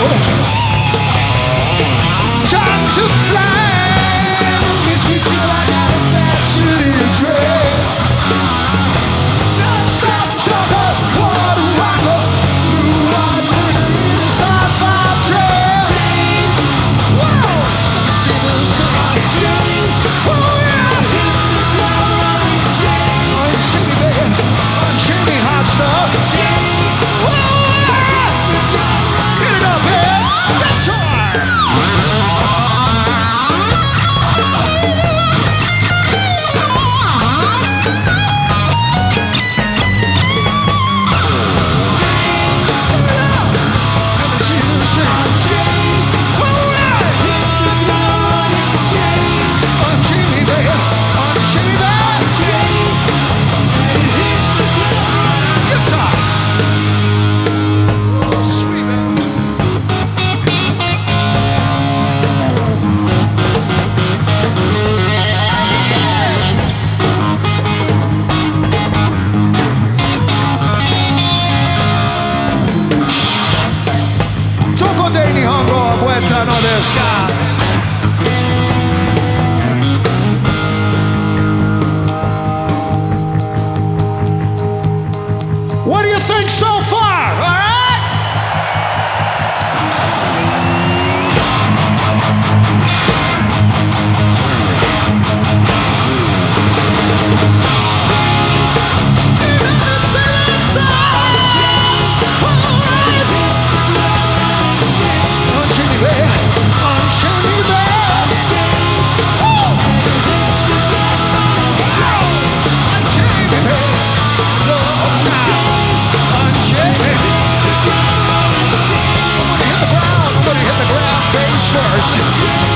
Time to fly. Miss me till I got a fast city train. Non-stop jumper, water rocker. Blue water in a sci-fi train. Whoa! Sing the song. Oh yeah! Unchain me, baby. Unchain me, hot stuff. Whoa! Get it up, man. That's right. What do you think so far? All right? First.